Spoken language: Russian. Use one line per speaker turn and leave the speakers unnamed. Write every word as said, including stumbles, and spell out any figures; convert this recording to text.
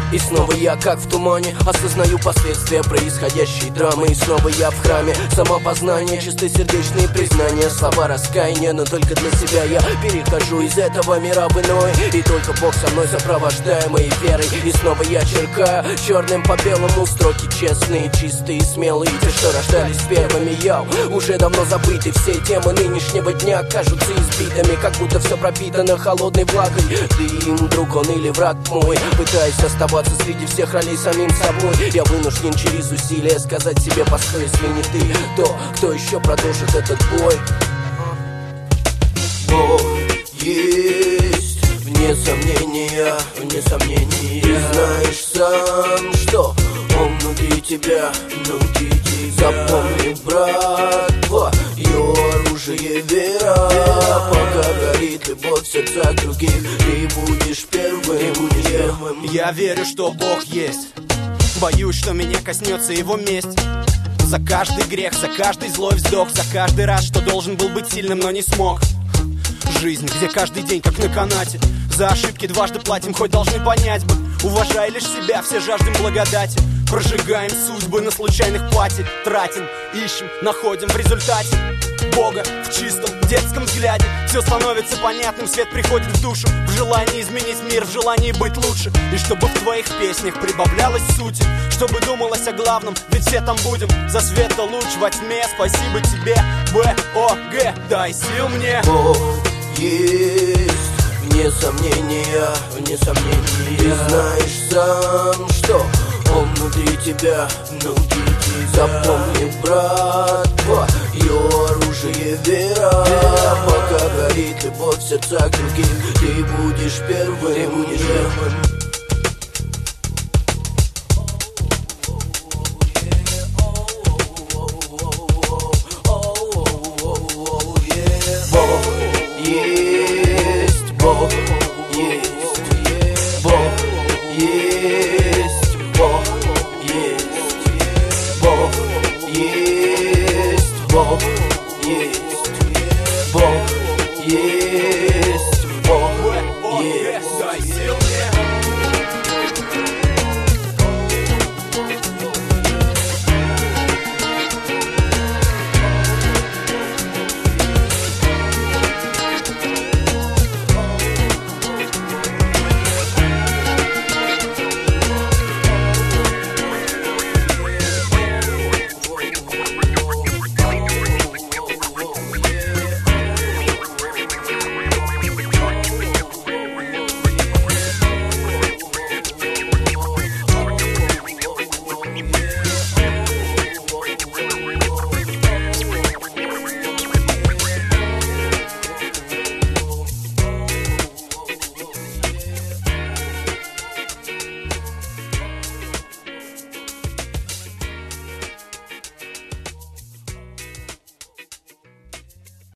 И снова я как в тумане осознаю последствия происходящей драмы. И снова я в храме самопознания, чистосердечные признания, слова раскаяния. Но только для себя я перехожу из этого мира в иной, и только Бог со мной, сопровождаемый верой. И снова я черкаю черным по белому строки честные, чистые, смелые, те, что рождались первыми. Я уже давно забыты, все темы нынешнего дня кажутся избитыми, как будто все пропитано холодной влагой. Ты им друг он или враг мой, пытаясь оставаться среди всех ролей самим собой. Я вынужден через усилия сказать себе: постой, если не ты, то кто еще продолжит этот бой? Бог есть, вне сомнения, вне сомнения. Ты знаешь сам, что он внутри тебя, внутри тебя. Запомни, брат, твое оружие вера. Пока горит любовь в сердцах других, ты будешь первым, ты будешь первым.
Я верю, что Бог есть, боюсь, что меня коснется его месть. За каждый грех, за каждый злой вздох, за каждый раз, что должен был быть сильным, но не смог. Жизнь, где каждый день как на канате, за ошибки дважды платим, хоть должны понять бы. Уважай лишь себя, все жаждем благодати. Прожигаем судьбы на случайных пати, тратим, ищем, находим в результате Бога в чистом детском взгляде. Все становится понятным, свет приходит в душу, в желании изменить мир, в желании быть лучше. И чтобы в твоих песнях прибавлялось сути, чтобы думалось о главном, ведь все там будем. За света луч во тьме, спасибо тебе, Б О Г, дай сил мне.
Бог есть, вне сомнения, вне сомнения. Ты знаешь сам, что он внутри тебя, внутри тебя. Запомни, брат, твое оружие вера. Пока горит любовь в сердцах других, ты будешь первым, ты будешь первым.